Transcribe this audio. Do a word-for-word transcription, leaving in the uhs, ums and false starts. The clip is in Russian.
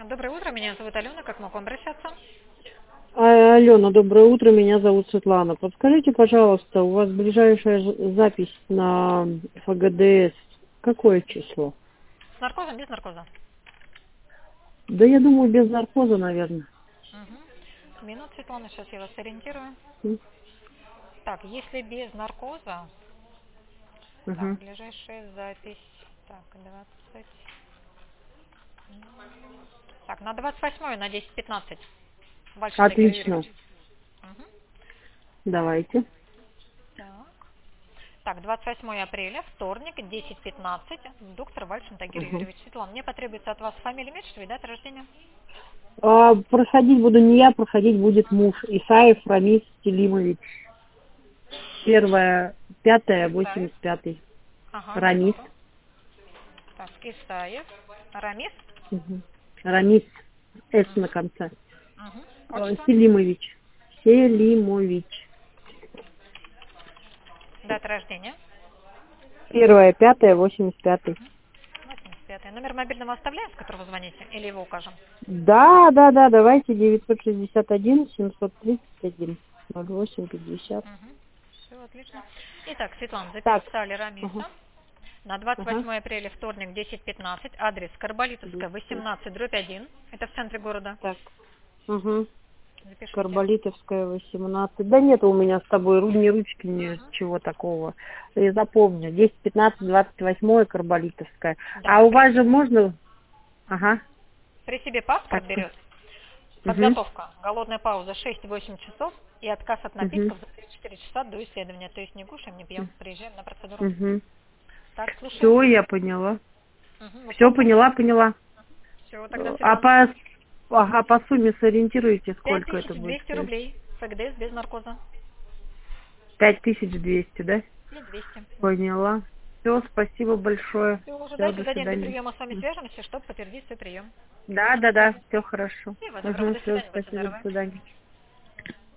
Доброе утро, меня зовут Алена, как могу обращаться? А, Алена, доброе утро, меня зовут Светлана. Подскажите, пожалуйста, у вас ближайшая ж- запись на ФГДС, какое число? С наркозом, без наркоза? Да я думаю, без наркоза, наверное. Угу. Минут, Светлана, сейчас я вас ориентирую. М, Так, если без наркоза, так, Ага. ближайшая запись, так, двадцать, так, на двадцать восьмое, на десять пятнадцать, Вальшин Тагир Отлично, Юрьевич. Угу. давайте. Так. Так, двадцать восьмое апреля, вторник, десять пятнадцать, доктор Вальшин Тагир Ага. Юрьевич. Светлана, мне потребуется от вас фамилия, имя, отчество и дата рождения. А, проходить буду не я, проходить будет муж Исаев Рамис Селимович. Первое, пятое, Исаев. восемьдесят пятый. Ага, Рамис. минуту. Так, Исаев. Рамис. Мгм. Рамис. С на Угу. конце. Угу. Э, Отчество. Селимович. Селимович. Дата рождения. Первое, пятое, восемьдесят пятый. восемьдесят пятый. Номер мобильного оставляем, с которого звоните, или его укажем? Да, да, да, давайте девятьсот шестьдесят один семьсот тридцать один ноль восемь пятьдесят. Угу. Все отлично. Итак, Светлана, Так, записали ага, Рамиса. На двадцать ага, восьмое апреля, вторник, десять пятнадцать. Адрес Карболитовская, двести. восемнадцать, дробь один. Это в центре города. Так, угу. Запишите. Карболитовская, восемнадцать. Да нет у меня с тобой ру- ни ручки, ни Угу. чего такого. Я запомню. десять пятнадцать двадцать восемь Карболитовская. Да, А у при вас же себе. можно... Угу. Ага, При себе паспорт так, берет. угу, Подготовка. Голодная пауза шесть-восемь часов и отказ от угу, напитков за три-четыре часа до исследования. То есть не кушаем, не пьем, приезжаем на процедуру. угу. Так, слушаем. Все, я поняла. Угу. Все Вопросы? поняла, поняла. Все, тогда, А Светлана. по, ага, по сумме сориентируйте, Пять сколько тысяч это будет двести стоить? рублей. ФГДС без наркоза. Пять тысяч двести, да? И двести. Поняла. Все, спасибо большое. Все, Все, ожидайте, до за день до свидания. приема с вами свяжемся, чтобы подтвердить свой прием. Да, да, да, все хорошо. Всего доброго, Угу, до все, свидания, будьте спасибо, до здоровы. свидания.